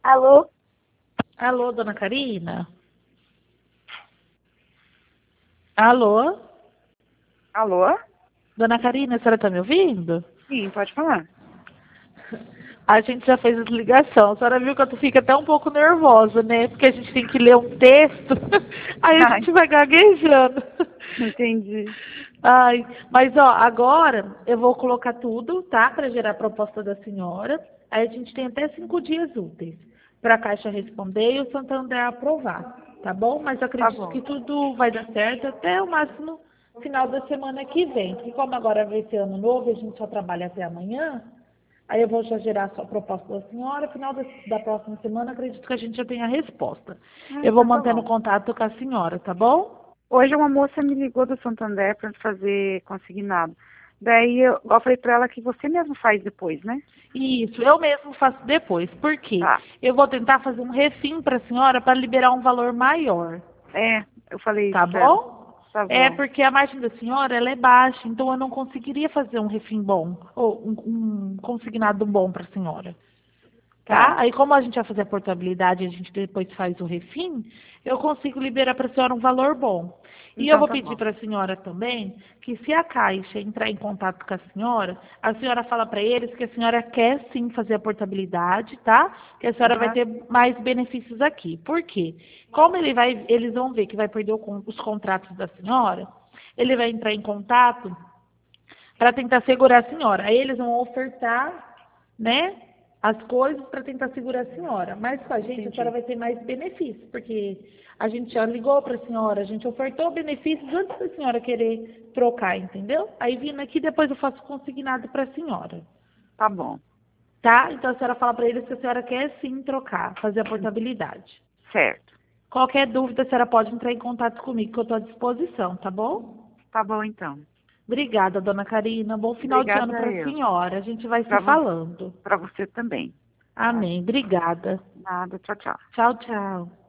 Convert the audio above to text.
Alô? Alô, dona Karina? Alô? Alô? Dona Karina, a senhora está me ouvindo? Sim, pode falar. A gente já fez a ligação. A senhora viu que eu fico até um pouco nervosa, né? Porque a gente tem que ler um texto. Aí a Ai, gente vai gaguejando. entendi. Ai, mas ó, agora eu vou colocar tudo, tá? Para gerar a proposta da senhora. Aí a gente tem até 5 dias úteis para a Caixa responder e o Santander aprovar, tá bom? Mas eu Tá acredito bom. que tudo vai dar certo até o máximo final da semana que vem. Porque como agora vai ser ano novo e a gente só trabalha até amanhã, aí eu vou já gerar a sua proposta da senhora. Final da próxima semana, acredito que a gente já tenha a resposta. Ah, Eu vou então tá mantendo bom. contato com a senhora, tá bom? Hoje uma moça me ligou do Santander para fazer consignado. Daí eu falei para ela que você mesmo faz depois, né? Isso, eu mesmo faço depois. Por quê? Tá. Eu vou tentar fazer um refim para a senhora para liberar um valor maior, É, eu falei isso tá para ela. bom? Tá É bom. porque a margem da senhora ela é baixa, então eu não conseguiria fazer um refim bom, ou um consignado bom para a senhora. Tá? Tá. Aí como a gente vai fazer a portabilidade e a gente depois faz o refim, eu consigo liberar para a senhora um valor bom. E eu Então vou tá pedir bom. para a senhora também que se a Caixa entrar em contato com a senhora fala para eles que a senhora quer sim fazer a portabilidade, tá? Que a senhora vai Aham. ter mais benefícios aqui. Por quê? Como eles vão ver que vai perder os contratos da senhora, ele vai entrar em contato para tentar segurar a senhora. Aí eles vão ofertar, né, as coisas para tentar segurar a senhora. Mas com a gente, a senhora Entendi. vai ter mais benefícios, porque a gente já ligou para a senhora, a gente ofertou benefícios antes da senhora querer trocar, entendeu? Aí vindo aqui, depois eu faço consignado para a senhora. Tá bom. Tá? Então a senhora fala para eles que a senhora quer sim trocar, fazer a portabilidade. Certo. Qualquer dúvida, a senhora pode entrar em contato comigo, que eu estou à disposição, tá bom? Tá bom então. Obrigada, dona Karina. Bom final de ano Obrigada para a eu. senhora. A gente vai se Para você, falando. para você também. Tá? Amém. Obrigada. Nada. Tchau, tchau. Tchau, tchau.